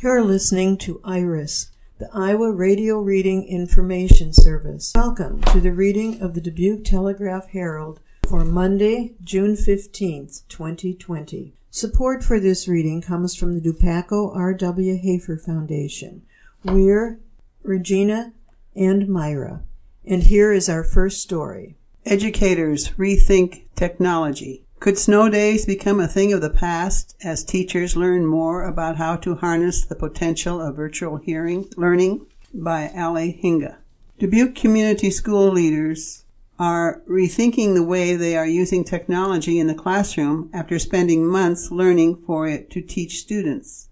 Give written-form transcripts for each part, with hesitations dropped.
You're listening to IRIS, the Iowa Radio Reading Information Service. Welcome to the reading of the Dubuque Telegraph-Herald for Monday, June 15th, 2020. Support for this reading comes from the Dupaco R.W. Hafer Foundation. We're Regina and Myra, and here is our first story. Educators rethink technology. Could snow days become a thing of the past as teachers learn more about how to harness the potential of virtual learning? By Ali Hinga. Dubuque Community School leaders are rethinking the way they are using technology in the classroom after spending months learning on it to teach students.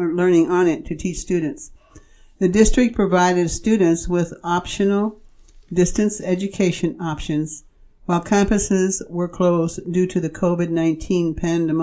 The district provided students with optional distance education options while campuses were closed due to the COVID-19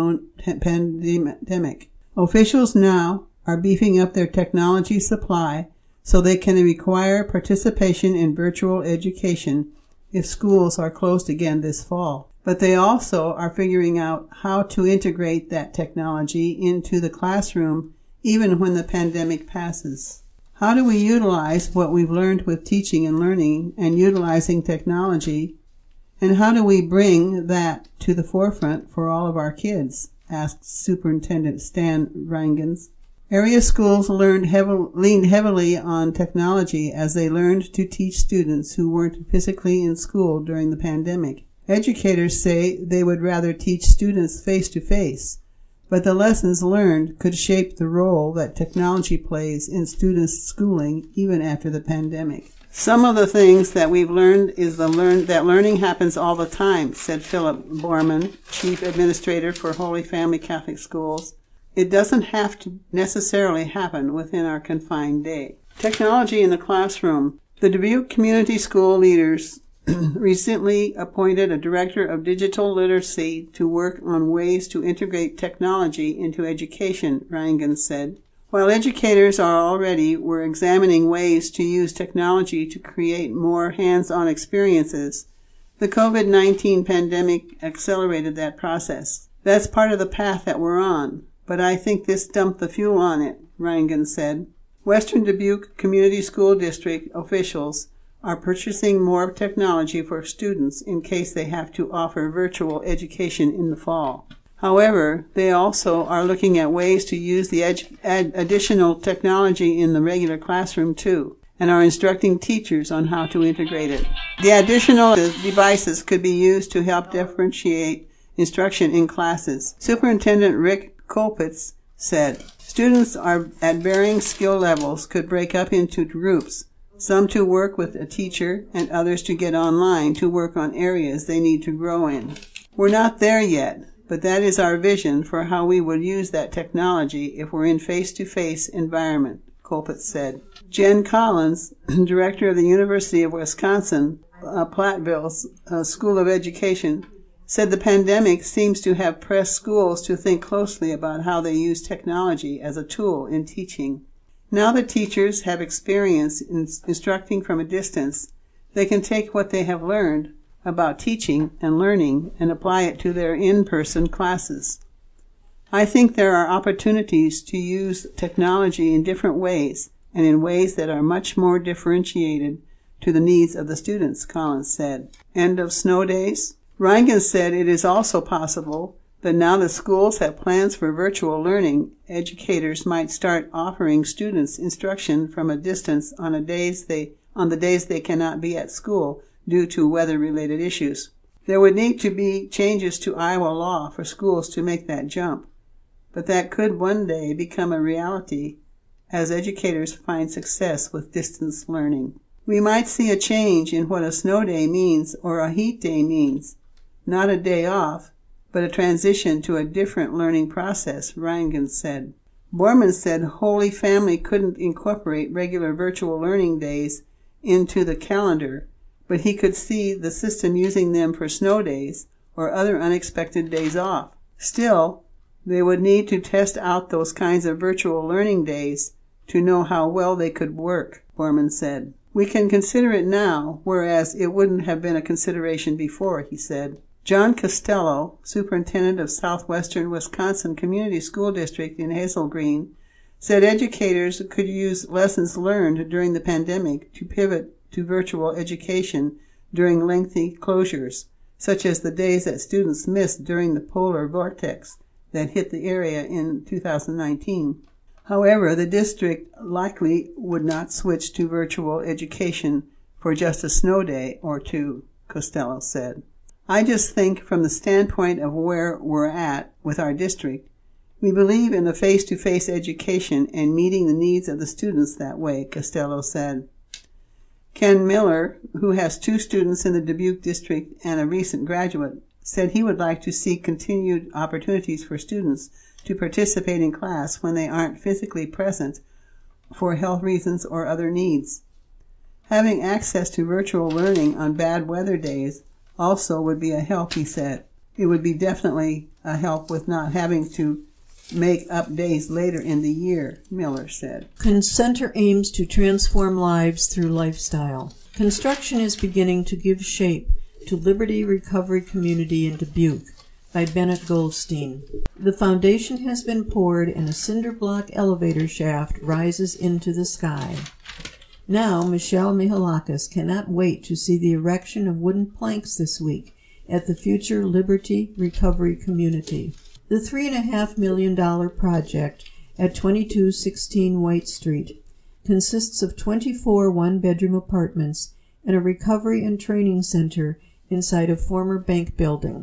pandemic. Officials now are beefing up their technology supply so they can require participation in virtual education if schools are closed again this fall. But they also are figuring out how to integrate that technology into the classroom even when the pandemic passes. How do we utilize what we've learned with teaching and learning and utilizing technology? And how do we bring that to the forefront for all of our kids? Asked Superintendent Stan Reingens. Area schools leaned heavily on technology as they learned to teach students who weren't physically in school during the pandemic. Educators say they would rather teach students face-to-face, but the lessons learned could shape the role that technology plays in students' schooling even after the pandemic. Some of the things that we've learned is that learning happens all the time, said Philip Borman, Chief Administrator for Holy Family Catholic Schools. It doesn't have to necessarily happen within our confined day. Technology in the classroom. The Dubuque Community School leaders recently appointed a Director of Digital Literacy to work on ways to integrate technology into education, Reingens said. While educators were examining ways to use technology to create more hands-on experiences, the COVID-19 pandemic accelerated that process. That's part of the path that we're on, but I think this dumped the fuel on it, Reingens said. Western Dubuque Community School District officials are purchasing more technology for students in case they have to offer virtual education in the fall. However, they also are looking at ways to use the additional technology in the regular classroom too, and are instructing teachers on how to integrate it. The additional devices could be used to help differentiate instruction in classes. Superintendent Rick Kolpitz said, students are at varying skill levels could break up into groups, some to work with a teacher and others to get online to work on areas they need to grow in. We're not there yet, but that is our vision for how we would use that technology if we're in face-to-face environment, Kolpitz said. Jen Collins, director of the University of Wisconsin, Platteville's School of Education, said the pandemic seems to have pressed schools to think closely about how they use technology as a tool in teaching. Now that teachers have experience in instructing from a distance, they can take what they have learned about teaching and learning and apply it to their in-person classes. I think there are opportunities to use technology in different ways and in ways that are much more differentiated to the needs of the students, Collins said. End of snow days. Reingens said it is also possible that now that schools have plans for virtual learning, educators might start offering students instruction from a distance on the days they cannot be at school due to weather-related issues. There would need to be changes to Iowa law for schools to make that jump, but that could one day become a reality as educators find success with distance learning. We might see a change in what a snow day means or a heat day means, not a day off, but a transition to a different learning process, Reingens said. Borman said Holy Family couldn't incorporate regular virtual learning days into the calendar, but he could see the system using them for snow days or other unexpected days off. Still, they would need to test out those kinds of virtual learning days to know how well they could work, Borman said. We can consider it now, whereas it wouldn't have been a consideration before, he said. John Costello, superintendent of Southwestern Wisconsin Community School District in Hazel Green, said educators could use lessons learned during the pandemic to pivot to virtual education during lengthy closures, such as the days that students missed during the polar vortex that hit the area in 2019. However, the district likely would not switch to virtual education for just a snow day or two, Costello said. I just think from the standpoint of where we're at with our district, we believe in a face-to-face education and meeting the needs of the students that way, Costello said. Ken Miller, who has 2 students in the Dubuque district and a recent graduate, said he would like to see continued opportunities for students to participate in class when they aren't physically present for health reasons or other needs. Having access to virtual learning on bad weather days also would be a help, he said. It would be definitely a help with not having to make up days later in the year, Miller said. Center aims to transform lives through lifestyle. Construction is beginning to give shape to Liberty Recovery Community in Dubuque by Bennett Goldstein. The foundation has been poured and a cinder block elevator shaft rises into the sky. Now Michelle Mihalakis cannot wait to see the erection of wooden planks this week at the future Liberty Recovery Community. The $3.5 million project at 2216 White Street consists of 24 one-bedroom apartments and a recovery and training center inside a former bank building.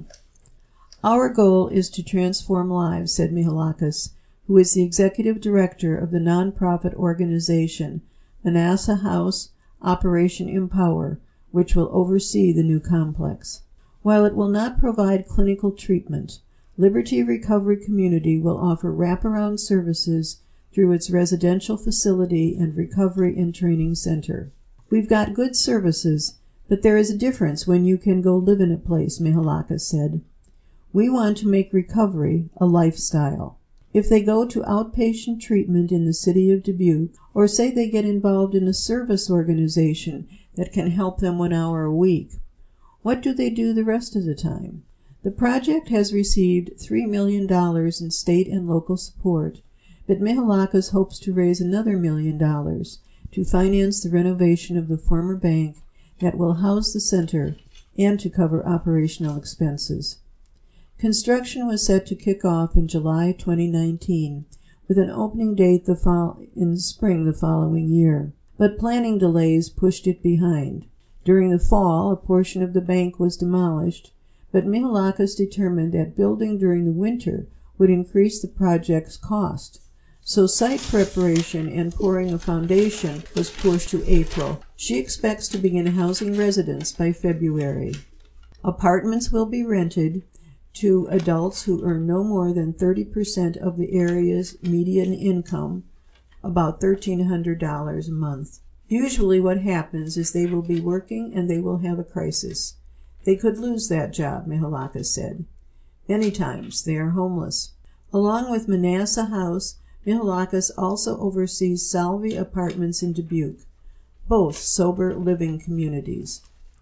Our goal is to transform lives, said Mihalakis, who is the executive director of the nonprofit organization Manasseh House Operation Empower, which will oversee the new complex. While it will not provide clinical treatment, Liberty Recovery Community will offer wraparound services through its residential facility and recovery and training center. We've got good services, but there is a difference when you can go live in a place, Mihalakis said. We want to make recovery a lifestyle. If they go to outpatient treatment in the city of Dubuque, or say they get involved in a service organization that can help them 1 hour a week, what do they do the rest of the time? The project has received $3 million in state and local support, but Mihalakis hopes to raise another $1 million to finance the renovation of the former bank that will house the center and to cover operational expenses. Construction was set to kick off in July 2019, with an opening date in spring the following year, but planning delays pushed it behind. During the fall, a portion of the bank was demolished, but Mihalakis determined that building during the winter would increase the project's cost. So site preparation and pouring a foundation was pushed to April. She expects to begin housing residents by February. Apartments will be rented to adults who earn no more than 30% of the area's median income, about $1,300 a month. Usually what happens is they will be working and they will have a crisis. They could lose that job, Mihalakis said. Many times they are homeless. Along with Manasseh House, Mihalakis also oversees Salvi Apartments in Dubuque, both sober living communities.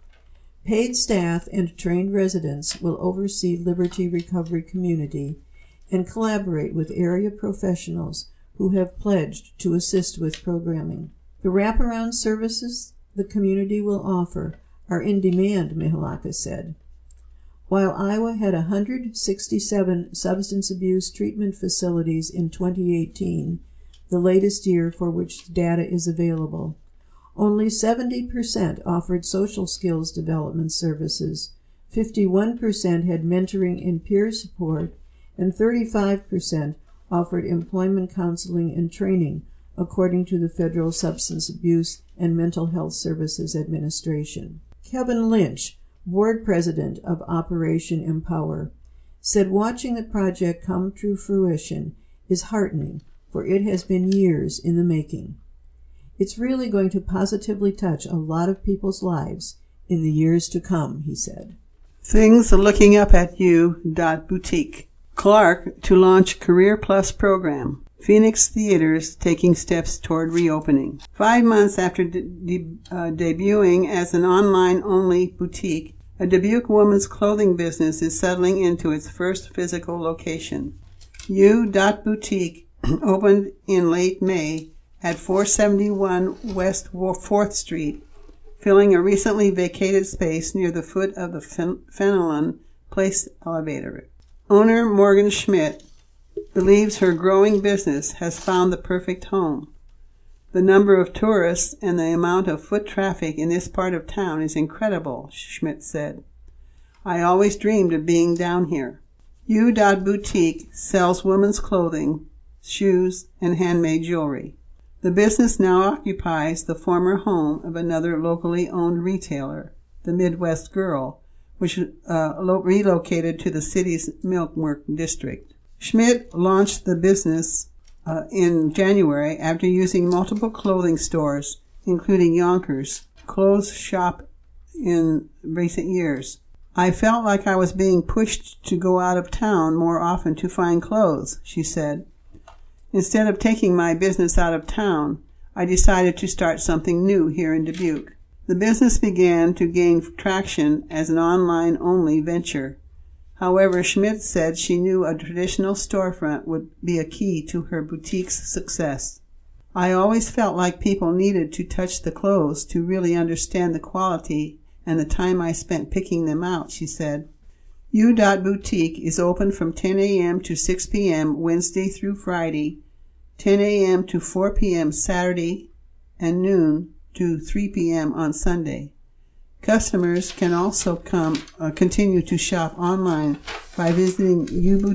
Paid staff and trained residents will oversee Liberty Recovery Community and collaborate with area professionals who have pledged to assist with programming. The wraparound services the community will offer are in demand, Mihalakis said. While Iowa had 167 substance abuse treatment facilities in 2018, the latest year for which data is available, only 70% offered social skills development services, 51% had mentoring and peer support, and 35% offered employment counseling and training, according to the Federal Substance Abuse and Mental Health Services Administration. Kevin Lynch, board president of Operation Empower, said watching the project come to fruition is heartening, for it has been years in the making. It's really going to positively touch a lot of people's lives in the years to come, he said. Things looking up at you. Boutique. Clark to launch Career Plus program. Phoenix Theaters taking steps toward reopening. 5 months after debuting as an online-only boutique, a Dubuque woman's clothing business is settling into its first physical location. U.Boutique opened in late May at 471 West 4th Street, filling a recently vacated space near the foot of the Fenelon Place elevator. Owner Morgan Schmidt believes her growing business has found the perfect home. The number of tourists and the amount of foot traffic in this part of town is incredible, Schmidt said. I always dreamed of being down here. U.Boutique sells women's clothing, shoes, and handmade jewelry. The business now occupies the former home of another locally owned retailer, the Midwest Girl, which relocated to the city's Milkwork district. Schmidt launched the business in January after using multiple clothing stores, including Yonkers, clothes shop in recent years. I felt like I was being pushed to go out of town more often to find clothes, she said. Instead of taking my business out of town, I decided to start something new here in Dubuque. The business began to gain traction as an online-only venture. However, Schmidt said she knew a traditional storefront would be a key to her boutique's success. I always felt like people needed to touch the clothes to really understand the quality and the time I spent picking them out, she said. U.Boutique is open from 10 a.m. to 6 p.m. Wednesday through Friday, 10 a.m. to 4 p.m. Saturday, and noon to 3 p.m. on Sunday. Customers can also continue to shop online by visiting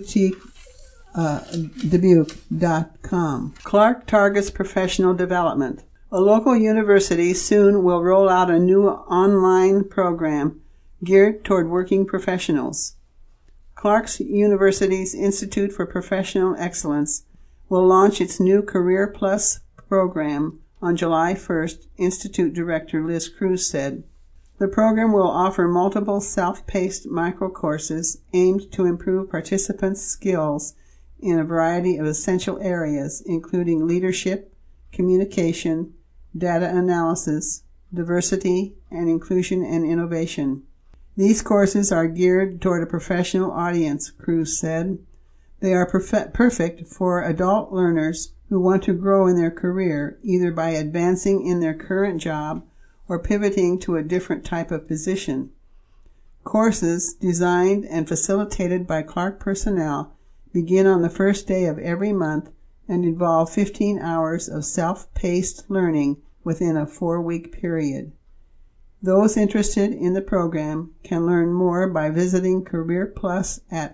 uboutiquedubuque.com. Clark targets professional development. A local university soon will roll out a new online program geared toward working professionals. Clark University's Institute for Professional Excellence will launch its new Career Plus program on July 1st, Institute Director Liz Cruz said. The program will offer multiple self-paced micro-courses aimed to improve participants' skills in a variety of essential areas, including leadership, communication, data analysis, diversity, and inclusion and innovation. These courses are geared toward a professional audience, Cruz said. They are perfect for adult learners who want to grow in their career, either by advancing in their current job or pivoting to a different type of position. Courses designed and facilitated by Clark personnel begin on the first day of every month and involve 15 hours of self-paced learning within a 4-week period. Those interested in the program can learn more by visiting Career Plus at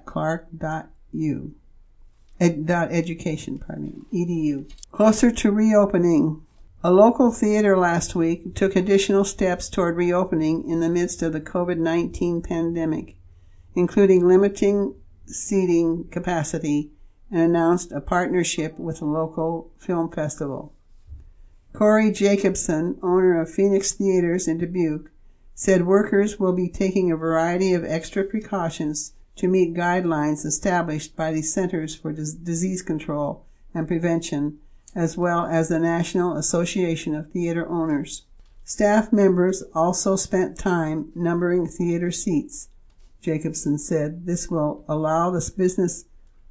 clark.education.edu. Closer to reopening. A local theater last week took additional steps toward reopening in the midst of the COVID-19 pandemic, including limiting seating capacity, and announced a partnership with a local film festival. Corey Jacobson, owner of Phoenix Theaters in Dubuque, said workers will be taking a variety of extra precautions to meet guidelines established by the Centers for Disease Control and Prevention, as well as the National Association of Theater Owners. Staff members also spent time numbering theater seats, Jacobson said. This will allow this business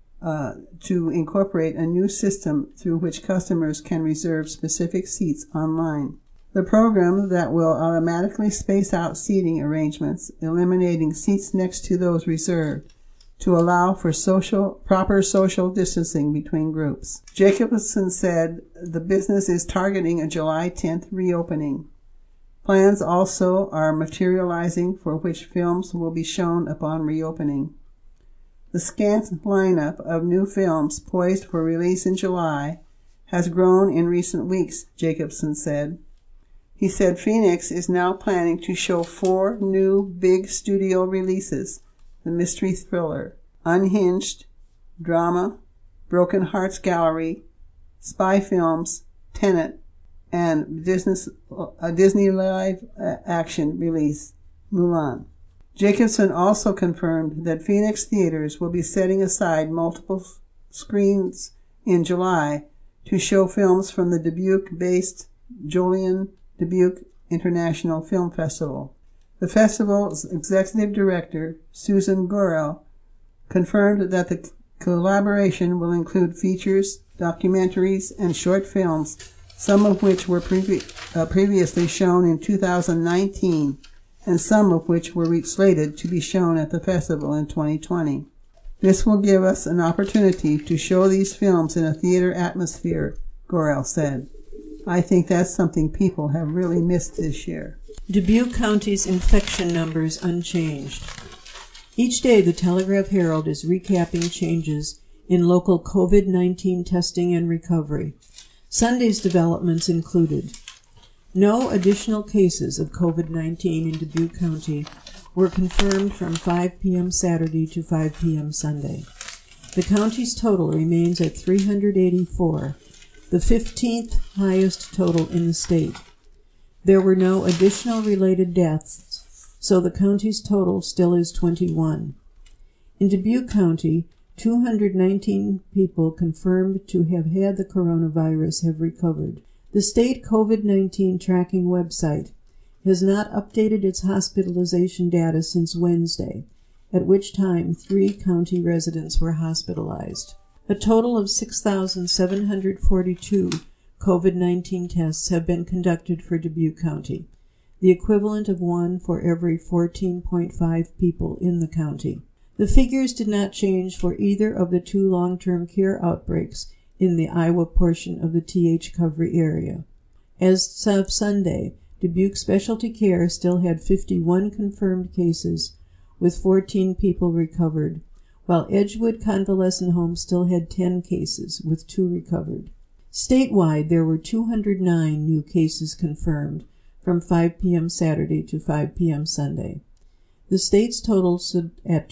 to incorporate a new system through which customers can reserve specific seats online. The program that will automatically space out seating arrangements, eliminating seats next to those reserved, to allow for proper social distancing between groups. Jacobson said the business is targeting a July 10th reopening. Plans also are materializing for which films will be shown upon reopening. The scant lineup of new films poised for release in July has grown in recent weeks, Jacobson said. He said Phoenix is now planning to show 4 new big studio releases: the mystery thriller, Unhinged, drama, Broken Hearts Gallery, spy films, Tenet, and a Disney live-action release, Mulan. Jacobson also confirmed that Phoenix Theaters will be setting aside multiple screens in July to show films from the Dubuque-based Jolion Dubuque International Film Festival. The festival's executive director, Susan Gorel, confirmed that the collaboration will include features documentaries, and short films, some of which were previously shown in 2019, and some of which were slated to be shown at the festival in 2020. This will give us an opportunity to show these films in a theater atmosphere, Gorel said. I think that's something people have really missed this year. Dubuque County's infection numbers unchanged. Each day, the Telegraph-Herald is recapping changes in local COVID-19 testing and recovery. Sunday's developments included: no additional cases of COVID-19 in Dubuque County were confirmed from 5 p.m. Saturday to 5 p.m. Sunday. The county's total remains at 384, the 15th highest total in the state. There were no additional related deaths, so the county's total still is 21. In Dubuque County, 219 people confirmed to have had the coronavirus have recovered. The state COVID-19 tracking website has not updated its hospitalization data since Wednesday, at which time 3 county residents were hospitalized. A total of 6,742 COVID-19 tests have been conducted for Dubuque County, the equivalent of 1 for every 14.5 people in the county. The figures did not change for either of the 2 long-term care outbreaks in the Iowa portion of the T.H. Covey area. As of Sunday, Dubuque Specialty Care still had 51 confirmed cases, with 14 people recovered, while Edgewood Convalescent Home still had 10 cases, with 2 recovered. Statewide, there were 209 new cases confirmed from 5 p.m. Saturday to 5 p.m. Sunday. The state's total stood at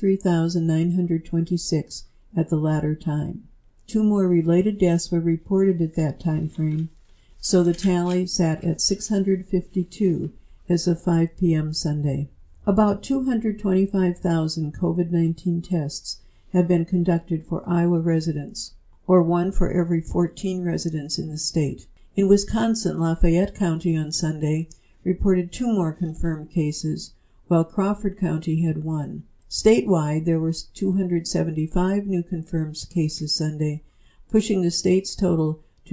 23,926 at the latter time. 2 more related deaths were reported at that time frame, so the tally sat at 652 as of 5 p.m. Sunday. About 225,000 COVID-19 tests have been conducted for Iowa residents, or 1 for every 14 residents in the state. In Wisconsin, Lafayette County on Sunday reported 2 more confirmed cases, while Crawford County had 1. Statewide, there were 275 new confirmed cases Sunday, pushing the state's total to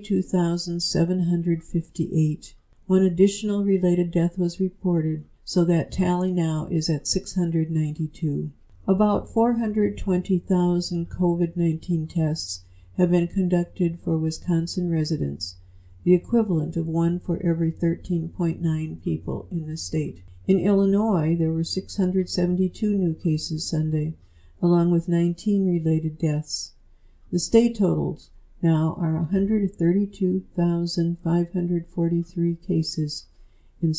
22,758. 1 additional related death was reported, so that tally now is at 692. About 420,000 COVID-19 tests have been conducted for Wisconsin residents, the equivalent of 1 for every 13.9 people in the state. In Illinois, there were 672 new cases Sunday, along with 19 related deaths. The state totals now are 132,543 cases and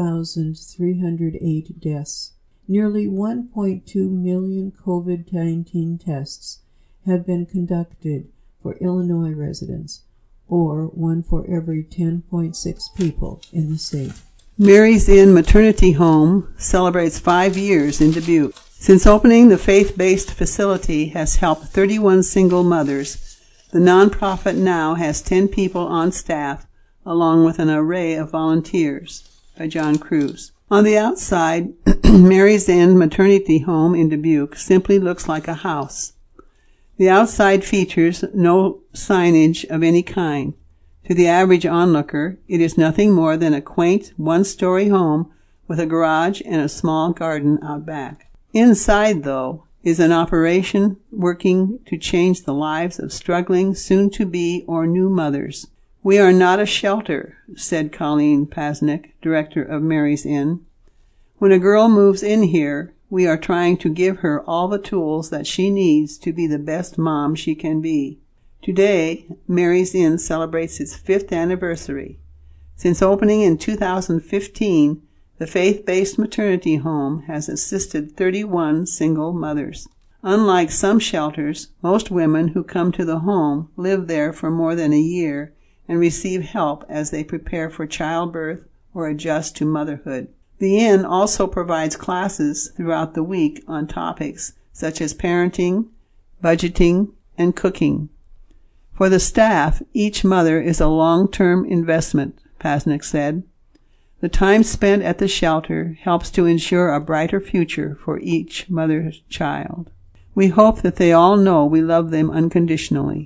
6,308 deaths. Nearly 1.2 million COVID-19 tests have been conducted for Illinois residents, or 1 for every 10.6 people in the state. Mary's Inn Maternity Home celebrates 5 years in Dubuque. Since opening, the faith-based facility has helped 31 single mothers. The nonprofit now has 10 people on staff, along with an array of volunteers. By John Cruz. On the outside, Mary's Inn Maternity Home in Dubuque simply looks like a house. The outside features no signage of any kind. To the average onlooker, it is nothing more than a quaint one-story home with a garage and a small garden out back. Inside, though, is an operation working to change the lives of struggling soon-to-be or new mothers. "We are not a shelter," said Colleen Pasnick, director of Mary's Inn. "When a girl moves in here, we are trying to give her all the tools that she needs to be the best mom she can be." Today, Mary's Inn celebrates its 5th anniversary. Since opening in 2015, the faith-based maternity home has assisted 31 single mothers. Unlike some shelters, most women who come to the home live there for more than a year and receive help as they prepare for childbirth or adjust to motherhood. The inn also provides classes throughout the week on topics such as parenting, budgeting, and cooking. For the staff, each mother is a long-term investment, Pasnick said. The time spent at the shelter helps to ensure a brighter future for each mother's child. "We hope that they all know we love them unconditionally,"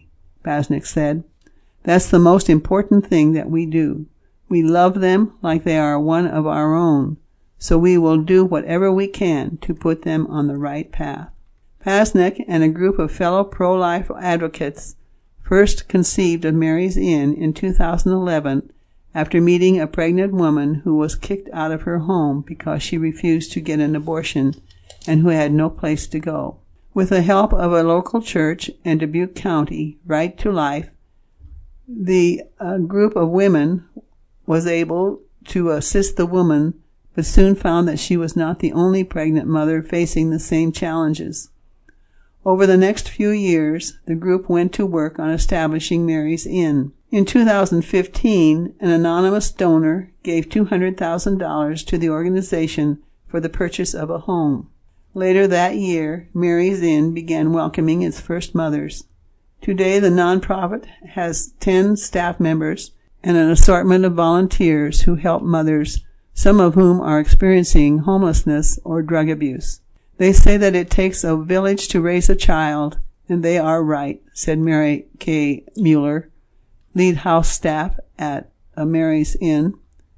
Pasnick said. That's the most important thing that we do. We love them like they are one of our own, so we will do whatever we can to put them on the right path. Pasnick and a group of fellow pro-life advocates first conceived of Mary's Inn in 2011 after meeting a pregnant woman who was kicked out of her home because she refused to get an abortion and who had no place to go. With the help of a local church and Dubuque County Right to Life, the group of women was able to assist the woman, but soon found that she was not the only pregnant mother facing the same challenges. Over the next few years, the group went to work on establishing Mary's Inn. In 2015, an anonymous donor gave $200,000 to the organization for the purchase of a home. Later that year, Mary's Inn began welcoming its first mothers. Today, the nonprofit has 10 staff members and an assortment of volunteers who help mothers, some of whom are experiencing homelessness or drug abuse. They say that it takes a village to raise a child, and they are right, said Mary K. Mueller, lead house staff at Mary's Inn.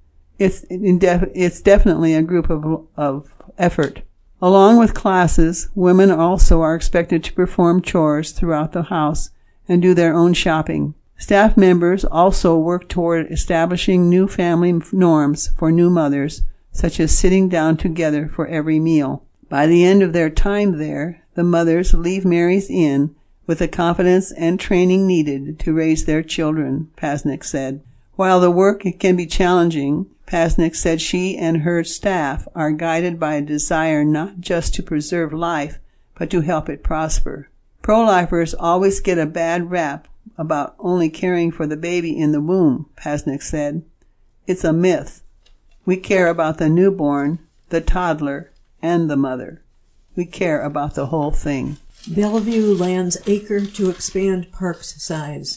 It's definitely a group of effort. Along with classes, women also are expected to perform chores throughout the house and do their own shopping. Staff members also work toward establishing new family norms for new mothers, such as sitting down together for every meal. By the end of their time there, the mothers leave Mary's Inn with the confidence and training needed to raise their children, Pasnick said. While the work can be challenging, Pasnick said she and her staff are guided by a desire not just to preserve life, but to help it prosper. Pro-lifers always get a bad rap about only caring for the baby in the womb, Pasnick said. It's a myth. We care about the newborn, the toddler, and the mother. We care about the whole thing. Bellevue lands acre to expand park's size.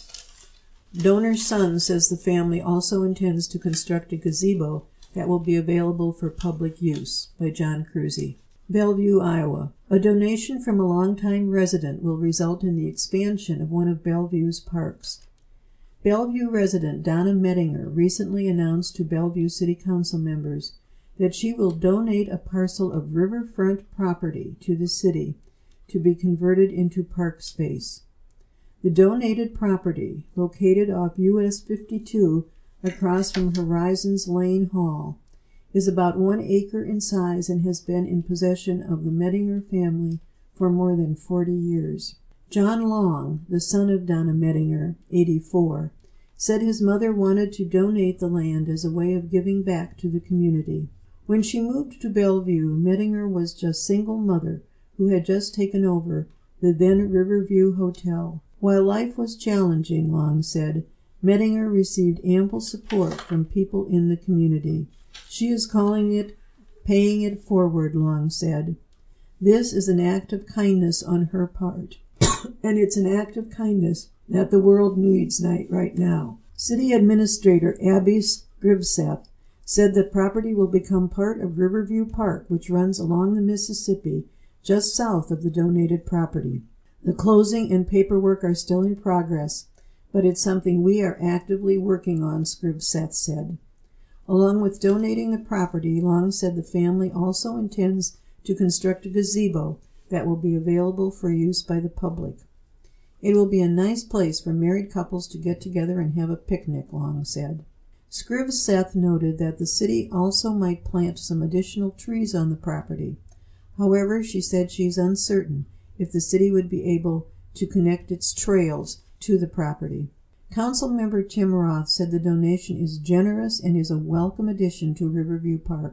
Donor's son says the family also intends to construct a gazebo that will be available for public use, by John Cruzy. Bellevue, Iowa. A donation from a longtime resident will result in the expansion of one of Bellevue's parks. Bellevue resident Donna Mettinger recently announced to Bellevue City Council members that she will donate a parcel of riverfront property to the city to be converted into park space. The donated property, located off US 52 across from Horizons Lane Hall, is about 1 acre in size and has been in possession of the Mettinger family for more than 40 years. John Long, the son of Donna Mettinger, 84, said his mother wanted to donate the land as a way of giving back to the community. When she moved to Bellevue, Mettinger was just single mother who had just taken over the then Riverview Hotel. While life was challenging, Long said, Mettinger received ample support from people in the community. She is calling it paying it forward, Long said. This is an act of kindness on her part, and it's an act of kindness that the world needs right now. City Administrator Abby Scrivseth said the property will become part of Riverview Park, which runs along the Mississippi just south of the donated property. The closing and paperwork are still in progress, but it's something we are actively working on, Scrivseth said. Along with donating the property, Long said the family also intends to construct a gazebo that will be available for use by the public. It will be a nice place for married couples to get together and have a picnic, Long said. Scrivseth noted that the city also might plant some additional trees on the property. However, she said she's uncertain if the city would be able to connect its trails to the property. Councilmember Tim Roth said the donation is generous and is a welcome addition to Riverview Park.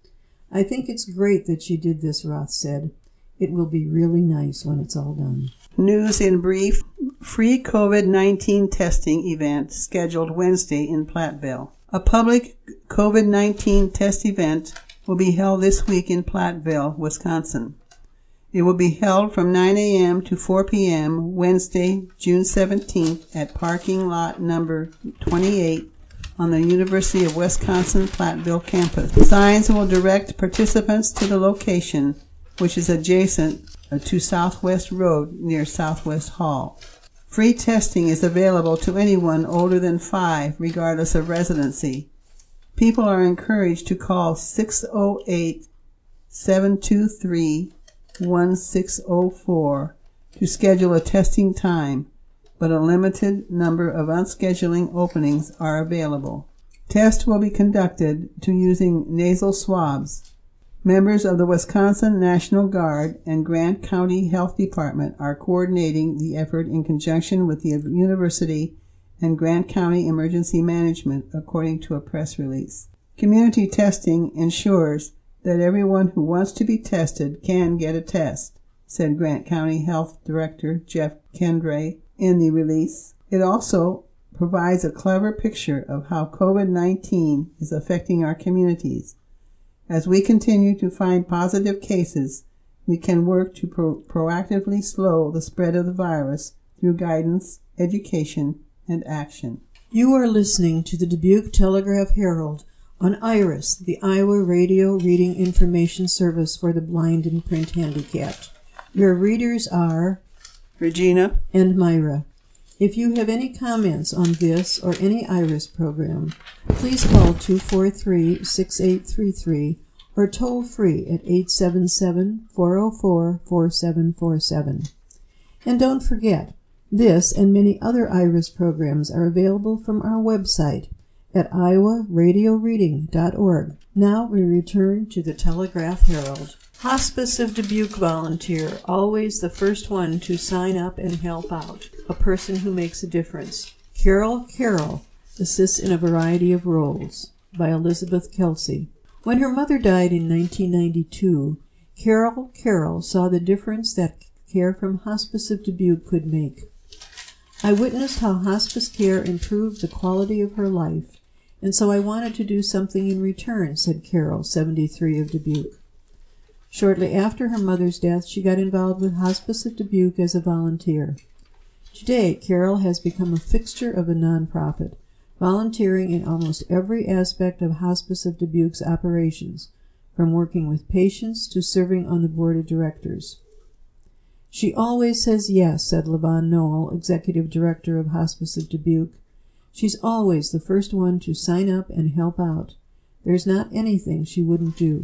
I think it's great that she did this, Roth said. It will be really nice when it's all done. News in brief. Free COVID-19 testing event scheduled Wednesday in Platteville. A public COVID-19 test event will be held this week in Platteville, Wisconsin. It will be held from 9 a.m. to 4 p.m. Wednesday, June 17th at parking lot number 28 on the University of Wisconsin-Platteville campus. Signs will direct participants to the location, which is adjacent to Southwest Road near Southwest Hall. Free testing is available to anyone older than 5, regardless of residency. People are encouraged to call 608-723-1604 to schedule a testing time, but a limited number of unscheduling openings are available. Tests will be conducted using nasal swabs. Members of the Wisconsin National Guard and Grant County Health Department are coordinating the effort in conjunction with the university and Grant County Emergency Management, according to a press release. Community testing ensures that everyone who wants to be tested can get a test, said Grant County Health Director Jeff Kendre in the release. It also provides a clever picture of how COVID-19 is affecting our communities. As we continue to find positive cases, we can work to proactively slow the spread of the virus through guidance, education, and action. You are listening to the Dubuque Telegraph-Herald on IRIS, the Iowa Radio Reading Information Service for the Blind and Print Handicapped. Your readers are Regina and Myra. If you have any comments on this or any IRIS program, please call 243-6833 or toll free at 877-404-4747. And don't forget, this and many other IRIS programs are available from our website at iowaradioreading.org. Now we return to the Telegraph-Herald. Hospice of Dubuque volunteer, always the first one to sign up and help out. A person who makes a difference. Carol Carroll assists in a variety of roles. By Elizabeth Kelsey. When her mother died in 1992, Carol Carroll saw the difference that care from Hospice of Dubuque could make. I witnessed how hospice care improved the quality of her life, and so I wanted to do something in return, said Carol, 73, of Dubuque. Shortly after her mother's death, she got involved with Hospice of Dubuque as a volunteer. Today, Carol has become a fixture of the nonprofit, volunteering in almost every aspect of Hospice of Dubuque's operations, from working with patients to serving on the board of directors. She always says yes, said Levon Noel, executive director of Hospice of Dubuque. She's always the first one to sign up and help out. There's not anything she wouldn't do.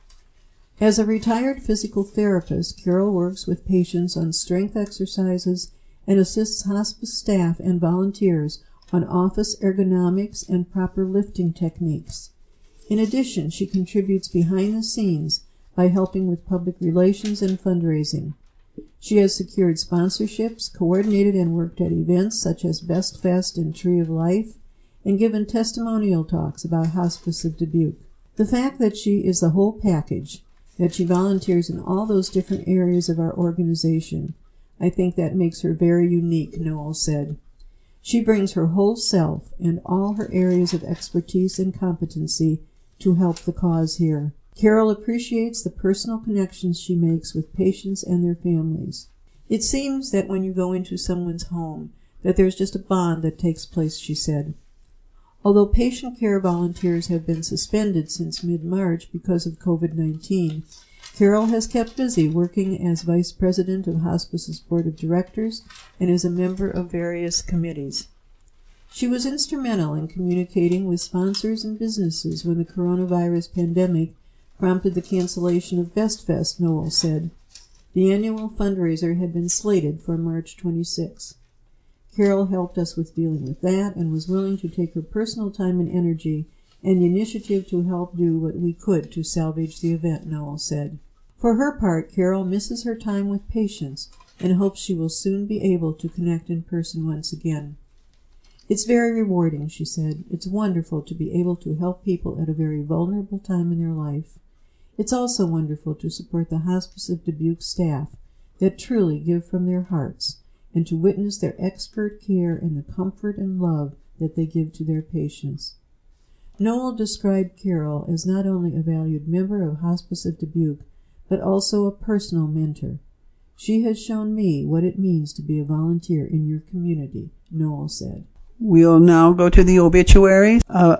As a retired physical therapist, Carol works with patients on strength exercises and assists hospice staff and volunteers on office ergonomics and proper lifting techniques. In addition, she contributes behind the scenes by helping with public relations and fundraising. She has secured sponsorships, coordinated and worked at events such as Best Fest and Tree of Life, and given testimonial talks about Hospice of Dubuque. The fact that she is the whole package, that she volunteers in all those different areas of our organization, I think that makes her very unique, Noel said. She brings her whole self and all her areas of expertise and competency to help the cause here. Carol appreciates the personal connections she makes with patients and their families. It seems that when you go into someone's home, that there's just a bond that takes place, she said. Although patient care volunteers have been suspended since mid-March because of COVID-19, Carol has kept busy working as vice president of Hospice's board of directors and is a member of various committees. She was instrumental in communicating with sponsors and businesses when the coronavirus pandemic prompted the cancellation of Best Fest, Noel said. The annual fundraiser had been slated for March 26. Carol helped us with dealing with that and was willing to take her personal time and energy and the initiative to help do what we could to salvage the event, Noel said. For her part, Carol misses her time with patients and hopes she will soon be able to connect in person once again. It's very rewarding, she said. It's wonderful to be able to help people at a very vulnerable time in their life. It's also wonderful to support the Hospice of Dubuque staff that truly give from their hearts, and to witness their expert care and the comfort and love that they give to their patients. Noel described Carol as not only a valued member of Hospice of Dubuque, but also a personal mentor. She has shown me what it means to be a volunteer in your community, Noel said. We'll now go to the obituaries.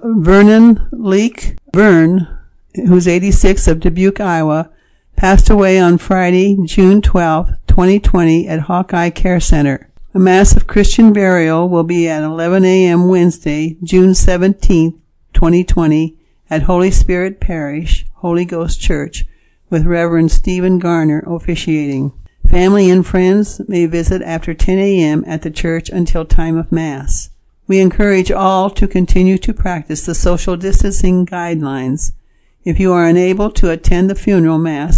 Vernon Leake. Vern, who's 86, of Dubuque, Iowa, passed away on Friday, June 12, 2020 at Hawkeye Care Center. A Mass of Christian burial will be at 11 a.m. Wednesday, June 17, 2020, at Holy Spirit Parish, Holy Ghost Church, with Reverend Stephen Garner officiating. Family and friends may visit after 10 a.m. at the church until time of Mass. We encourage all to continue to practice the social distancing guidelines. If you are unable to attend the funeral,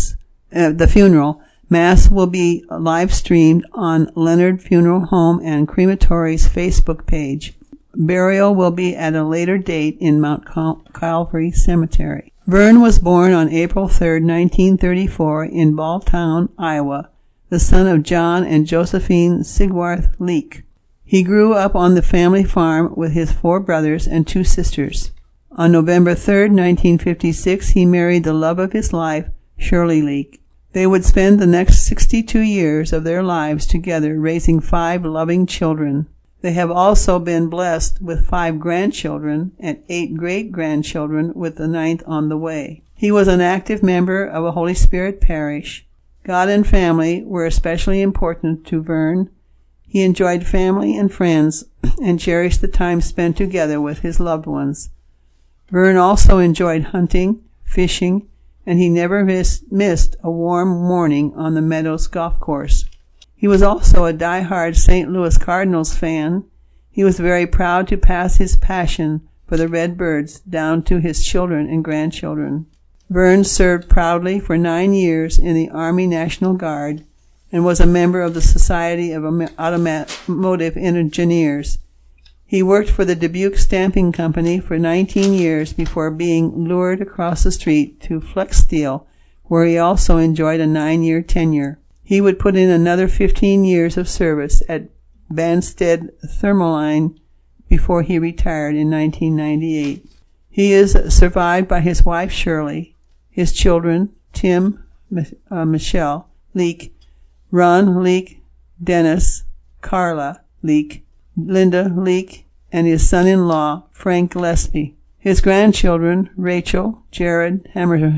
Mass will be live streamed on Leonard Funeral Home and Crematory's Facebook page. Burial will be at a later date in Mount Calvary Cemetery. Vern was born on April 3, 1934 in Balltown, Iowa, the son of John and Josephine Sigwarth Leake. He grew up on the family farm with his 4 brothers and 2 sisters. On November 3, 1956, he married the love of his life, Shirley Leake. They would spend the next 62 years of their lives together, raising 5 loving children. They have also been blessed with 5 grandchildren and 8 great-grandchildren, with the 9th on the way. He was an active member of a Holy Spirit parish. God and family were especially important to Vern. He enjoyed family and friends and cherished the time spent together with his loved ones. Vern also enjoyed hunting, fishing, and he never missed a warm morning on the Meadows golf course. He was also a die-hard St. Louis Cardinals fan. He was very proud to pass his passion for the Redbirds down to his children and grandchildren. Vern served proudly for 9 years in the Army National Guard and was a member of the Society of Automotive Engineers. He worked for the Dubuque Stamping Company for 19 years before being lured across the street to Flex Steel, where he also enjoyed a 9-year tenure. He would put in another 15 years of service at Banstead Thermoline before he retired in 1998. He is survived by his wife Shirley, his children Tim, Michelle Leake, Ron Leake, Dennis, Carla Leake, Linda Leake, and his son-in-law, Frank Gillespie. His grandchildren, Rachel, Jared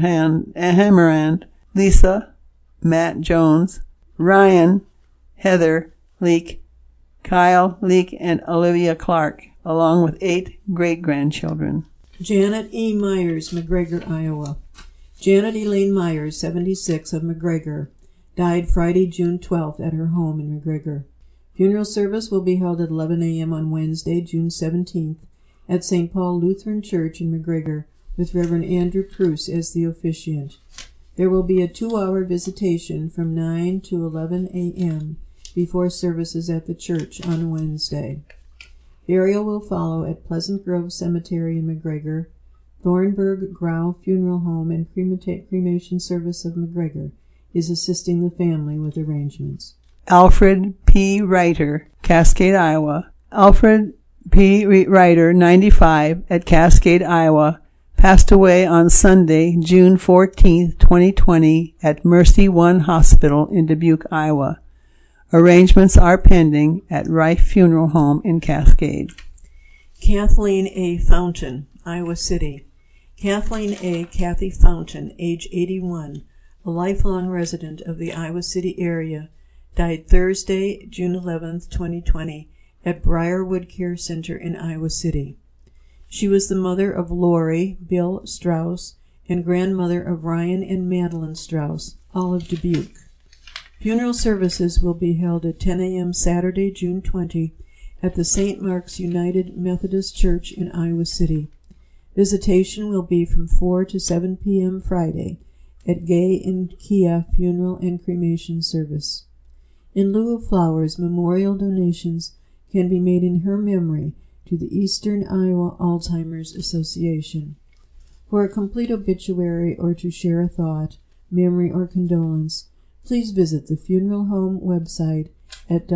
Hammerand, Lisa, Matt Jones, Ryan, Heather Leake, Kyle Leake, and Olivia Clark, along with 8 great-grandchildren. Janet E. Myers, McGregor, Iowa. Janet Elaine Myers, 76, of McGregor, died Friday, June 12th at her home in McGregor. Funeral service will be held at 11 a.m. on Wednesday, June 17th, at St. Paul Lutheran Church in McGregor, with Reverend Andrew Pruce as the officiant. There will be a 2-hour visitation from 9 to 11 a.m. before services at the church on Wednesday. Burial will follow at Pleasant Grove Cemetery in McGregor. Thornburg Grau Funeral Home and Cremation Service of McGregor is assisting the family with arrangements. Alfred P. Reiter, Cascade, Iowa. Alfred P. Reiter, 95, at Cascade, Iowa, passed away on Sunday, June 14, 2020, at Mercy One Hospital in Dubuque, Iowa. Arrangements are pending at Rife Funeral Home in Cascade. Kathleen A. Fountain, Iowa City. Kathleen A. Kathy Fountain, age 81, a lifelong resident of the Iowa City area, died Thursday, June 11, 2020, at Briarwood Care Center in Iowa City. She was the mother of Lori, Bill Strauss, and grandmother of Ryan and Madeline Strauss, all of Dubuque. Funeral services will be held at 10 a.m. Saturday, June 20, at the St. Mark's United Methodist Church in Iowa City. Visitation will be from 4 to 7 p.m. Friday at Gay and Kia Funeral and Cremation Service. In lieu of flowers, memorial donations can be made in her memory to the Eastern Iowa Alzheimer's Association. For a complete obituary or to share a thought, memory, or condolence, please visit the funeral home website at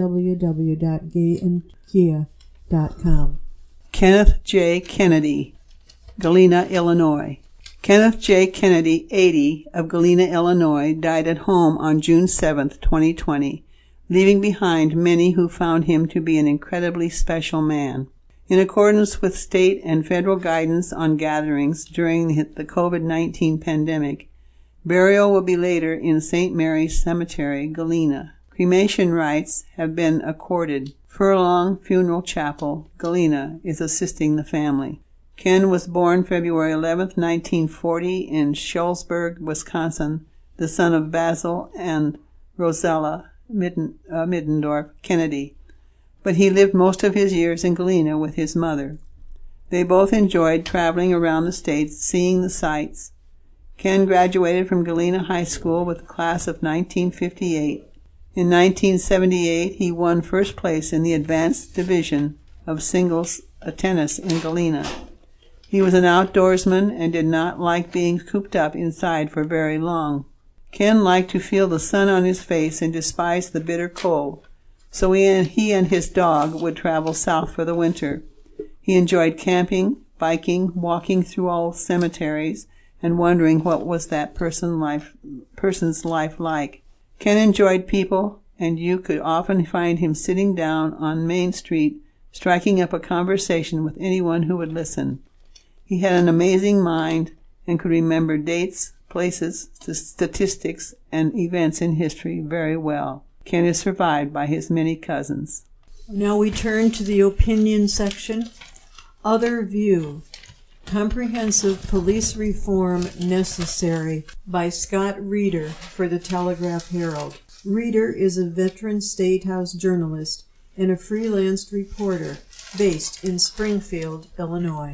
www.gayandkia.com. Kenneth J. Kennedy, Galena, Illinois. Kenneth J. Kennedy, 80, of Galena, Illinois, died at home on June 7, 2020, leaving behind many who found him to be an incredibly special man. In accordance with state and federal guidance on gatherings during the COVID-19 pandemic, burial will be later in St. Mary's Cemetery, Galena. Cremation rights have been accorded. Furlong Funeral Chapel, Galena, is assisting the family. Ken was born February 11, 1940, in Shullsburg, Wisconsin, the son of Basil and Rosella Middendorf Kennedy, but he lived most of his years in Galena with his mother. They both enjoyed traveling around the states, seeing the sights. Ken graduated from Galena High School with the class of 1958. In 1978, he won first place in the advanced division of singles tennis in Galena. He was an outdoorsman and did not like being cooped up inside for very long. Ken liked to feel the sun on his face and despised the bitter cold, so he and his dog would travel south for the winter. He enjoyed camping, biking, walking through old cemeteries, and wondering what was that person's life like. Ken enjoyed people, and you could often find him sitting down on Main Street, striking up a conversation with anyone who would listen. He had an amazing mind and could remember dates, places, statistics, and events in history very well. Ken is survived by his many cousins. Now we turn to the opinion section. Other View. Comprehensive Police Reform Necessary by Scott Reeder for the Telegraph Herald. Reeder is a veteran State House journalist and a freelance reporter based in Springfield, Illinois.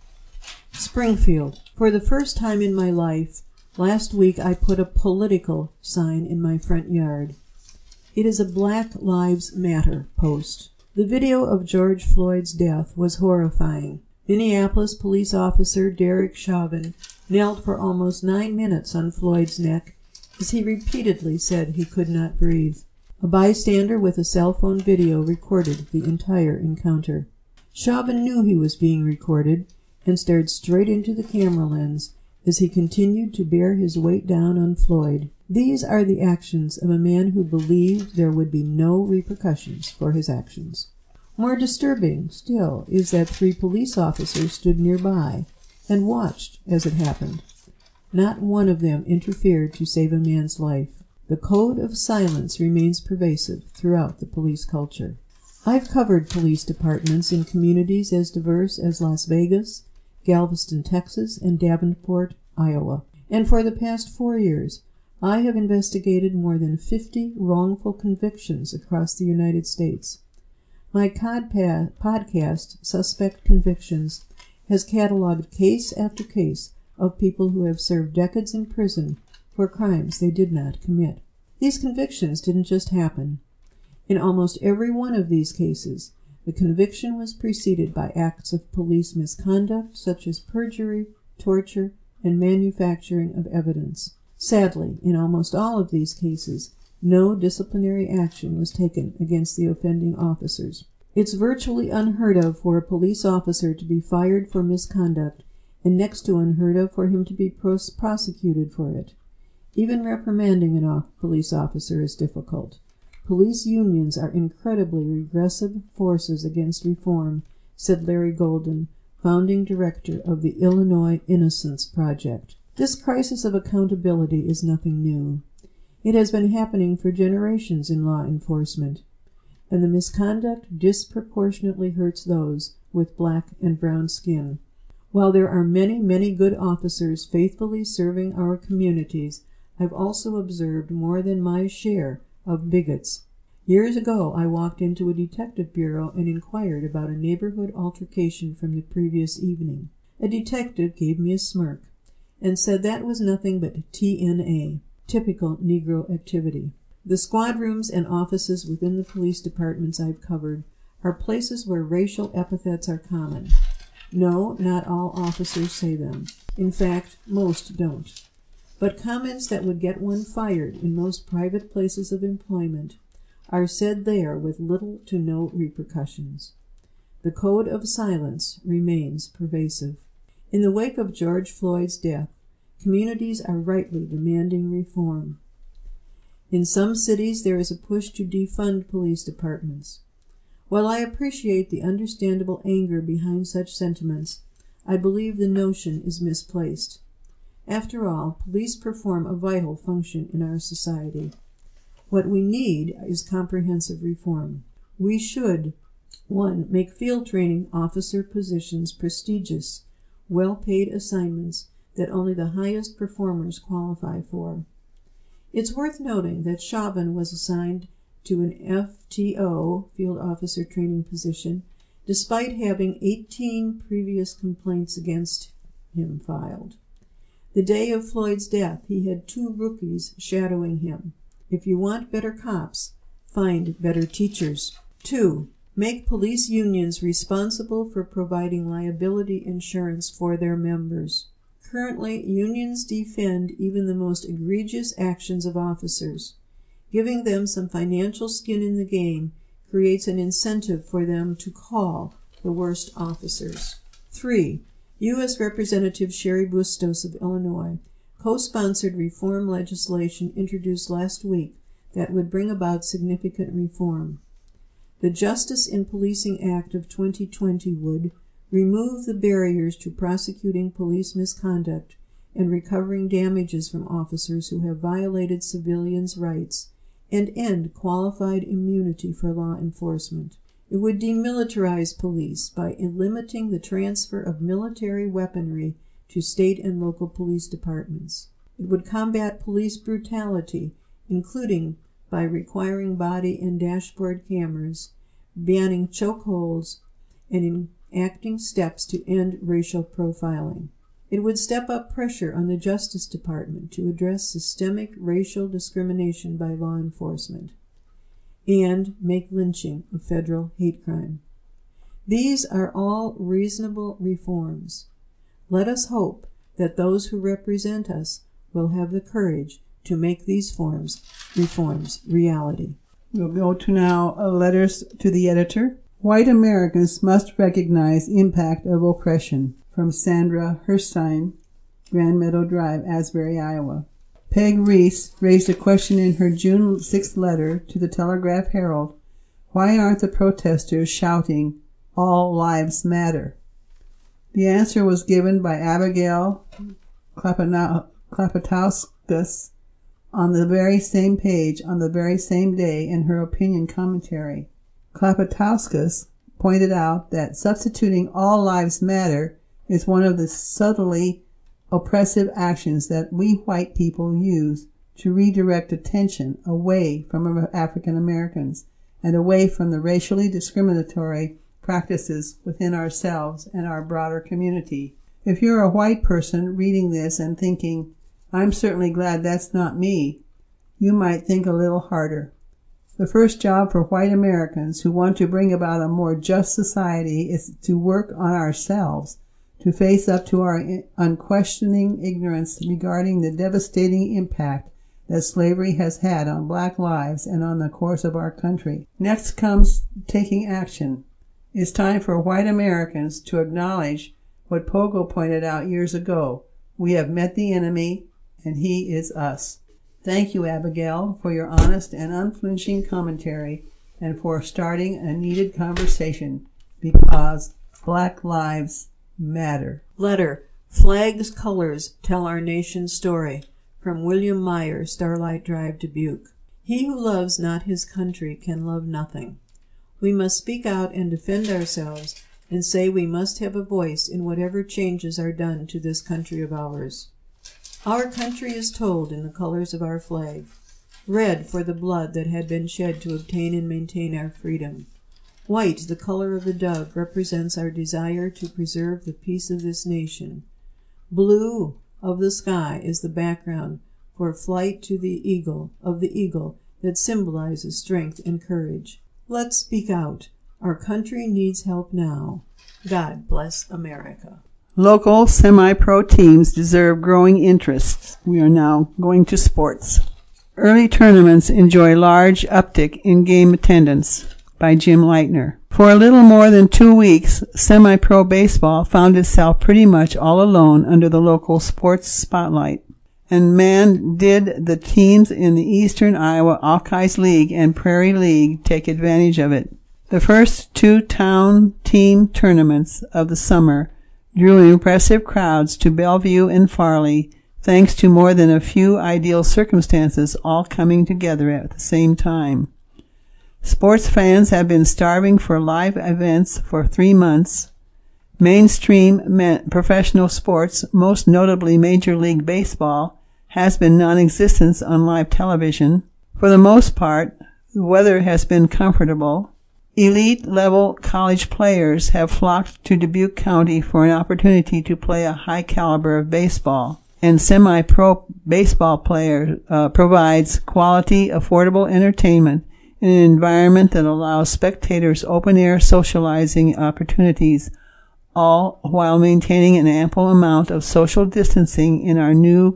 Springfield. For the first time in my life, last week I put a political sign in my front yard. It is a Black Lives Matter post. The video of George Floyd's death was horrifying. Minneapolis police officer Derek Chauvin knelt for almost 9 minutes on Floyd's neck as he repeatedly said he could not breathe. A bystander with a cell phone video recorded the entire encounter. Chauvin knew he was being recorded and stared straight into the camera lens as he continued to bear his weight down on Floyd. These are the actions of a man who believed there would be no repercussions for his actions. More disturbing still is that 3 police officers stood nearby and watched as it happened. Not one of them interfered to save a man's life. The code of silence remains pervasive throughout the police culture. I've covered police departments in communities as diverse as Las Vegas, Galveston, Texas, and Davenport, Iowa. And for the past 4 years, I have investigated more than 50 wrongful convictions across the United States. My podcast, Suspect Convictions, has cataloged case after case of people who have served decades in prison for crimes they did not commit. These convictions didn't just happen. In almost every one of these cases, the conviction was preceded by acts of police misconduct such as perjury, torture, and manufacturing of evidence. Sadly, in almost all of these cases, no disciplinary action was taken against the offending officers. It's virtually unheard of for a police officer to be fired for misconduct, and next to unheard of for him to be prosecuted for it. Even reprimanding a police officer is difficult. Police unions are incredibly regressive forces against reform, said Larry Golden, founding director of the Illinois Innocence Project. This crisis of accountability is nothing new. It has been happening for generations in law enforcement, and the misconduct disproportionately hurts those with black and brown skin. While there are many, many good officers faithfully serving our communities, I've also observed more than my share of bigots. Years ago, I walked into a detective bureau and inquired about a neighborhood altercation from the previous evening. A detective gave me a smirk and said that was nothing but TNA, typical Negro activity. The squad rooms and offices within the police departments I've covered are places where racial epithets are common. No, not all officers say them. In fact, most don't. But comments that would get one fired in most private places of employment are said there with little to no repercussions. The code of silence remains pervasive. In the wake of George Floyd's death, communities are rightly demanding reform. In some cities, there is a push to defund police departments. While I appreciate the understandable anger behind such sentiments, I believe the notion is misplaced. After all, police perform a vital function in our society. What we need is comprehensive reform. We should 1. Make field training officer positions prestigious, well-paid assignments that only the highest performers qualify for. It's worth noting that Chauvin was assigned to an FTO, field officer training position, despite having 18 previous complaints against him filed. The day of Floyd's death, he had 2 rookies shadowing him. If you want better cops, find better teachers. 2. Make police unions responsible for providing liability insurance for their members. Currently, unions defend even the most egregious actions of officers. Giving them some financial skin in the game creates an incentive for them to call the worst officers. 3. U.S. Representative Sherry Bustos of Illinois co-sponsored reform legislation introduced last week that would bring about significant reform. The Justice in Policing Act of 2020 would remove the barriers to prosecuting police misconduct and recovering damages from officers who have violated civilians' rights, and end qualified immunity for law enforcement. It would demilitarize police by limiting the transfer of military weaponry to state and local police departments. It would combat police brutality, including by requiring body and dashboard cameras, banning chokeholds, and enacting steps to end racial profiling. It would step up pressure on the Justice Department to address systemic racial discrimination by law enforcement, and make lynching a federal hate crime. These are all reasonable reforms. Let us hope that those who represent us will have the courage to make these reforms reality. We'll go to now letters to the editor. White Americans must recognize impact of oppression. From Sandra Herstein, Grand Meadow Drive, Asbury, Iowa. Peg Reese raised a question in her June 6th letter to the Telegraph Herald. Why aren't the protesters shouting, "All lives matter"? The answer was given by Abigail Klapatauskas on the very same page on the very same day in her opinion commentary. Klapatauskas pointed out that substituting "all lives matter" is one of the subtly oppressive actions that we white people use to redirect attention away from African Americans and away from the racially discriminatory practices within ourselves and our broader community. If you're a white person reading this and thinking, "I'm certainly glad that's not me," you might think a little harder. The first job for white Americans who want to bring about a more just society is to work on ourselves, to face up to our unquestioning ignorance regarding the devastating impact that slavery has had on black lives and on the course of our country. Next comes taking action. It's time for white Americans to acknowledge what Pogo pointed out years ago. We have met the enemy, and he is us. Thank you, Abigail, for your honest and unflinching commentary and for starting a needed conversation, because Black lives matter. Letter. Flag's colors tell our nation's story. From William Meyer, Starlight Drive, Dubuque. He who loves not his country can love nothing. We must speak out and defend ourselves and say we must have a voice in whatever changes are done to this country of ours. Our country is told in the colors of our flag. Red for the blood that had been shed to obtain and maintain our freedom. White, the color of the dove, represents our desire to preserve the peace of this nation. Blue of the sky is the background for flight to the eagle that symbolizes strength and courage. Let's speak out. Our country needs help now. God bless America. Local semi-pro teams deserve growing interest. We are now going to sports. Early tournaments enjoy large uptick in game attendance. By Jim Leitner. For a little more than 2 weeks, semi-pro baseball found itself pretty much all alone under the local sports spotlight. And man, did the teams in the Eastern Iowa Alkys League and Prairie League take advantage of it. The first 2 town team tournaments of the summer drew impressive crowds to Bellevue and Farley, thanks to more than a few ideal circumstances all coming together at the same time. Sports fans have been starving for live events for 3 months. Mainstream professional sports, most notably Major League Baseball, has been non-existent on live television. For the most part, the weather has been comfortable. Elite-level college players have flocked to Dubuque County for an opportunity to play a high caliber of baseball. And semi-pro baseball player provides quality, affordable entertainment in an environment that allows spectators open-air socializing opportunities, all while maintaining an ample amount of social distancing in our new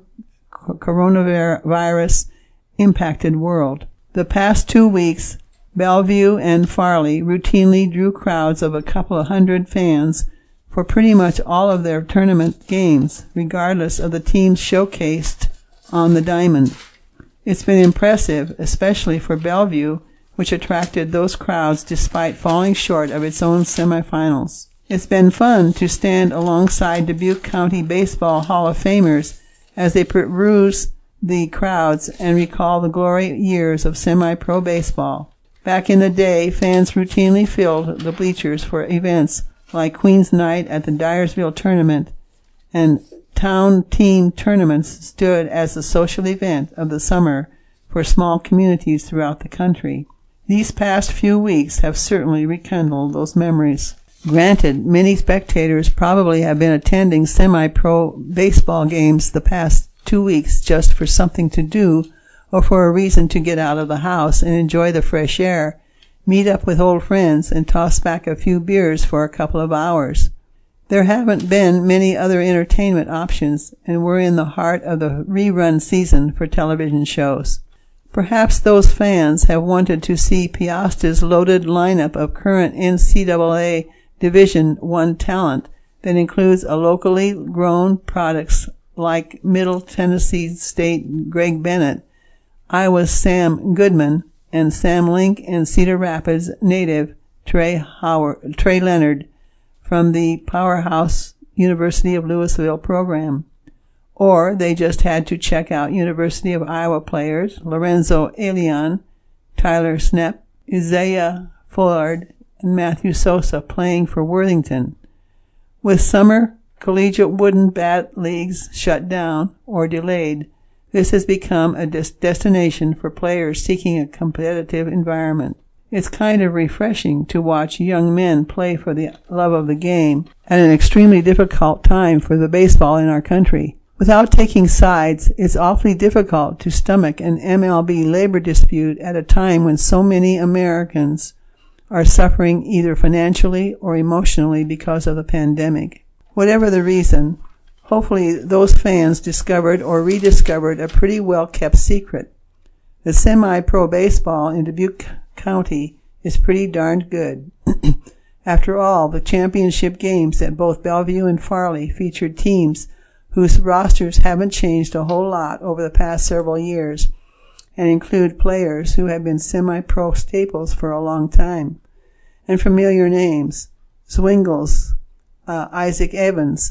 coronavirus-impacted world. The past 2 weeks, Bellevue and Farley routinely drew crowds of a couple of hundred fans for pretty much all of their tournament games, regardless of the teams showcased on the diamond. It's been impressive, especially for Bellevue, which attracted those crowds despite falling short of its own semifinals. It's been fun to stand alongside Dubuque County Baseball Hall of Famers as they peruse the crowds and recall the glory years of semi-pro baseball. Back in the day, fans routinely filled the bleachers for events like Queen's Night at the Dyersville Tournament, and town team tournaments stood as the social event of the summer for small communities throughout the country. These past few weeks have certainly rekindled those memories. Granted, many spectators probably have been attending semi-pro baseball games the past 2 weeks just for something to do or for a reason to get out of the house and enjoy the fresh air, meet up with old friends, and toss back a few beers for a couple of hours. There haven't been many other entertainment options, and we're in the heart of the rerun season for television shows. Perhaps those fans have wanted to see Piasta's loaded lineup of current NCAA Division I talent that includes a locally grown products like Middle Tennessee State Greg Bennett, Iowa's Sam Goodman, and Sam Link and Cedar Rapids native Trey Leonard from the Powerhouse University of Louisville program. Or they just had to check out University of Iowa players Lorenzo Elian, Tyler Snepp, Isaiah Fullard, and Matthew Sosa playing for Worthington. With summer collegiate wooden bat leagues shut down or delayed, this has become a destination for players seeking a competitive environment. It's kind of refreshing to watch young men play for the love of the game at an extremely difficult time for the baseball in our country. Without taking sides, it's awfully difficult to stomach an MLB labor dispute at a time when so many Americans are suffering either financially or emotionally because of the pandemic. Whatever the reason, hopefully those fans discovered or rediscovered a pretty well-kept secret. The semi-pro baseball in Dubuque County is pretty darned good. After all, the championship games at both Bellevue and Farley featured teams whose rosters haven't changed a whole lot over the past several years and include players who have been semi-pro staples for a long time. And familiar names, Zwingles, Isaac Evans,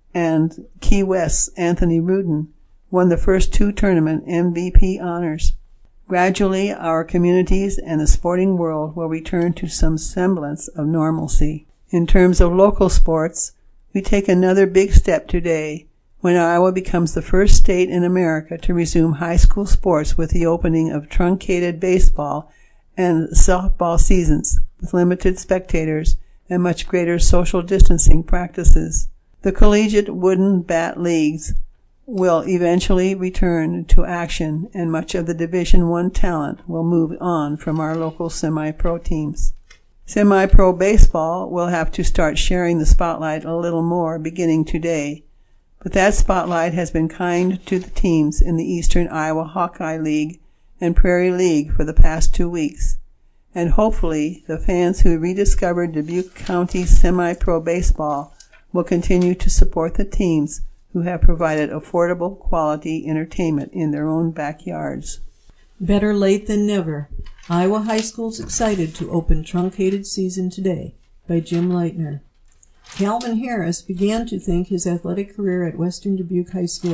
and Key West's Anthony Rudin won the first 2 tournament MVP honors. Gradually, our communities and the sporting world will return to some semblance of normalcy. In terms of local sports, we take another big step today when Iowa becomes the first state in America to resume high school sports with the opening of truncated baseball and softball seasons with limited spectators and much greater social distancing practices. The collegiate wooden bat leagues will eventually return to action, and much of the Division I talent will move on from our local semi-pro teams. Semi-pro baseball will have to start sharing the spotlight a little more beginning today, but that spotlight has been kind to the teams in the Eastern Iowa Hawkeye League and Prairie League for the past 2 weeks, and hopefully the fans who rediscovered Dubuque County semi-pro baseball will continue to support the teams who have provided affordable quality entertainment in their own backyards. Better late than never. Iowa High School's excited to open truncated season today, by Jim Leitner. Calvin Harris began to think his athletic career at Western Dubuque High School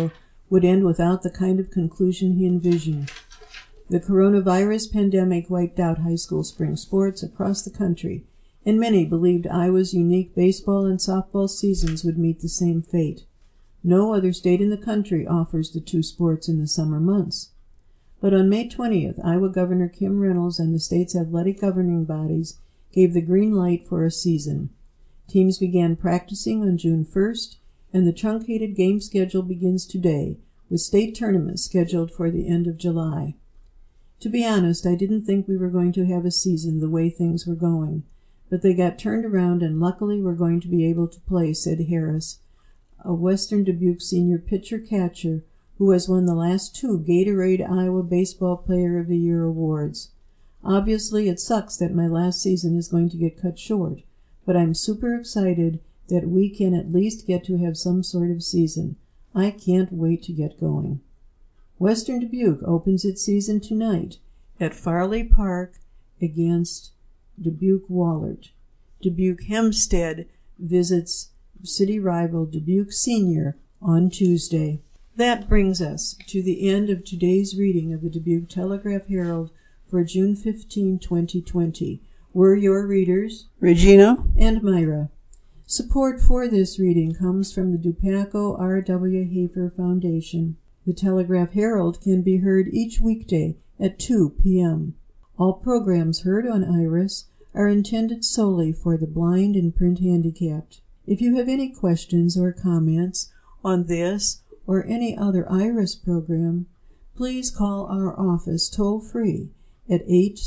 would end without the kind of conclusion he envisioned. The coronavirus pandemic wiped out high school spring sports across the country, and many believed Iowa's unique baseball and softball seasons would meet the same fate. No other state in the country offers the two sports in the summer months. But on May 20th, Iowa Governor Kim Reynolds and the state's athletic governing bodies gave the green light for a season. Teams began practicing on June 1st, and the truncated game schedule begins today, with state tournaments scheduled for the end of July. To be honest, I didn't think we were going to have a season the way things were going, but they got turned around, and luckily we're going to be able to play, said Harris, a Western Dubuque senior pitcher-catcher who has won the last two Gatorade Iowa Baseball Player of the Year awards. Obviously, it sucks that my last season is going to get cut short, but I'm super excited that we can at least get to have some sort of season. I can't wait to get going. Western Dubuque opens its season tonight at Farley Park against Dubuque-Wahlert. Dubuque-Hempstead visits city rival Dubuque Senior on Tuesday. That brings us to the end of today's reading of the Dubuque Telegraph-Herald for June 15, 2020. We're your readers, Regina and Myra. Support for this reading comes from the Dupaco R.W. Hafer Foundation. The Telegraph-Herald can be heard each weekday at 2 p.m. All programs heard on IRIS are intended solely for the blind and print handicapped. If you have any questions or comments on this or any other IRIS program, please call our office toll-free at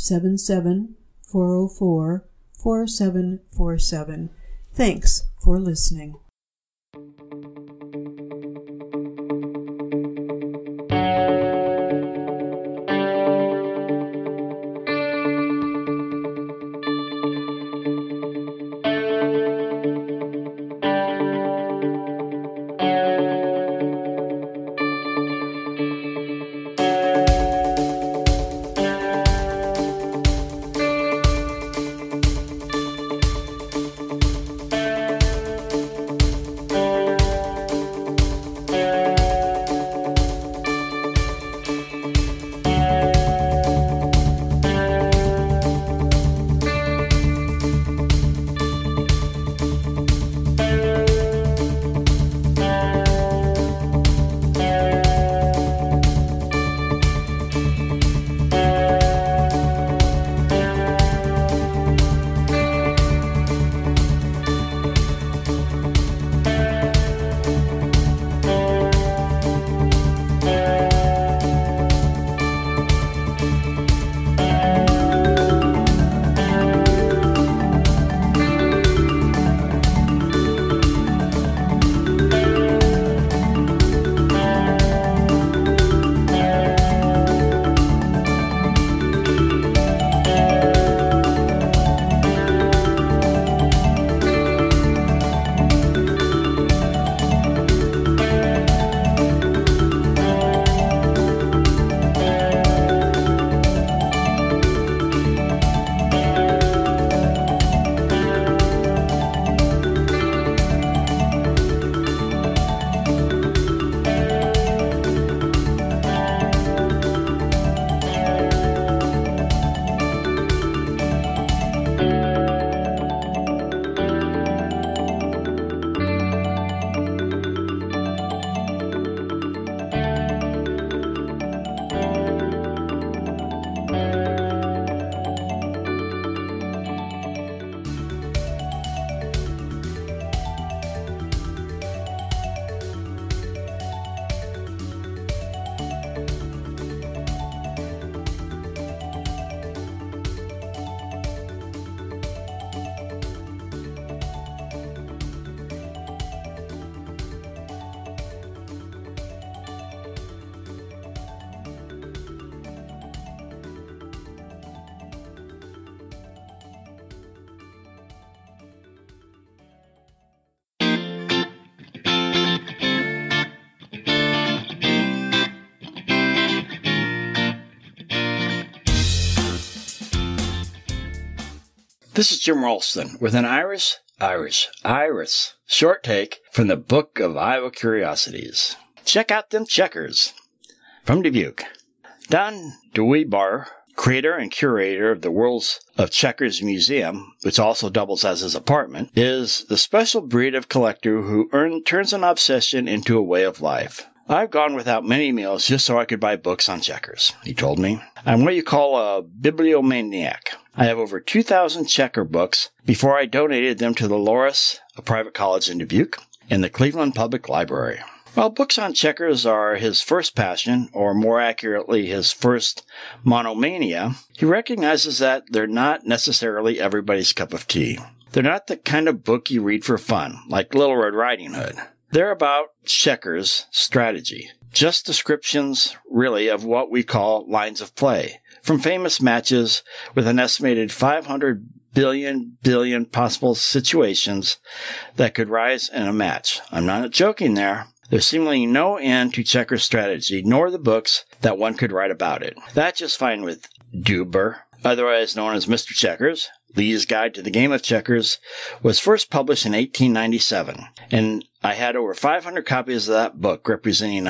877-404-4747. Thanks for listening. This is Jim Ralston with an Iris short take from the Book of Iowa Curiosities. Check out them checkers. From Dubuque. Don Deweybar, creator and curator of the Worlds of Checkers Museum, which also doubles as his apartment, is the special breed of collector who turns an obsession into a way of life. I've gone without many meals just so I could buy books on checkers, he told me. I'm what you call a bibliomaniac. I have over 2,000 checker books before I donated them to the Loras, a private college in Dubuque, and the Cleveland Public Library. While books on checkers are his first passion, or more accurately, his first monomania, he recognizes that they're not necessarily everybody's cup of tea. They're not the kind of book you read for fun, like Little Red Riding Hood. They're about checkers strategy. Just descriptions, really, of what we call lines of play, from famous matches with an estimated 500 billion possible situations that could rise in a match. I'm not joking there. There's seemingly no end to checkers strategy, nor the books that one could write about it. That's just fine with Duber, otherwise known as Mr. Checkers. Lee's Guide to the Game of Checkers was first published in 1897, and I had over 500 copies of that book representing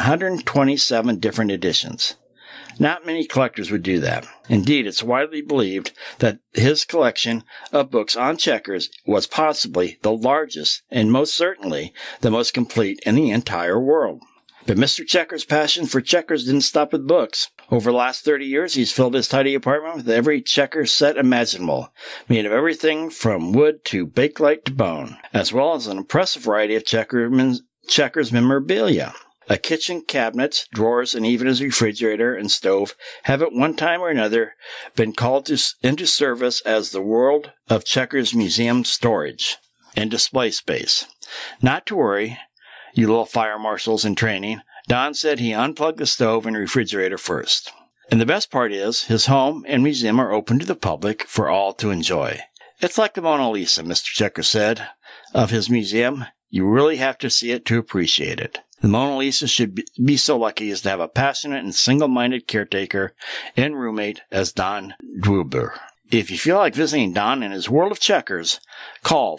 127 different editions. Not many collectors would do that. Indeed, it's widely believed that his collection of books on checkers was possibly the largest and most certainly the most complete in the entire world. But Mr. Checkers' passion for checkers didn't stop with books. Over the last 30 years, he's filled his tidy apartment with every checker set imaginable, made of everything from wood to bakelite to bone, as well as an impressive variety of checkers memorabilia. A kitchen cabinets, drawers, and even his refrigerator and stove have at one time or another been called into service as the World of Checkers Museum storage and display space. Not to worry, you little fire marshals in training, Don said he unplugged the stove and refrigerator first. And the best part is, his home and museum are open to the public for all to enjoy. It's like the Mona Lisa, Mr. Checker said of his museum. You really have to see it to appreciate it. The Mona Lisa should be so lucky as to have a passionate and single-minded caretaker and roommate as Don Deweybar. If you feel like visiting Don and his world of checkers, call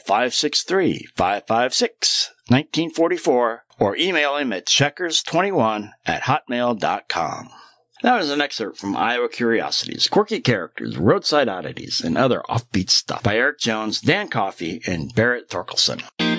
563-556-1944 or email him at checkers21@hotmail.com. That was an excerpt from Iowa Curiosities, Quirky Characters, Roadside Oddities, and Other Offbeat Stuff by Eric Jones, Dan Coffey, and Barrett Thorkelson.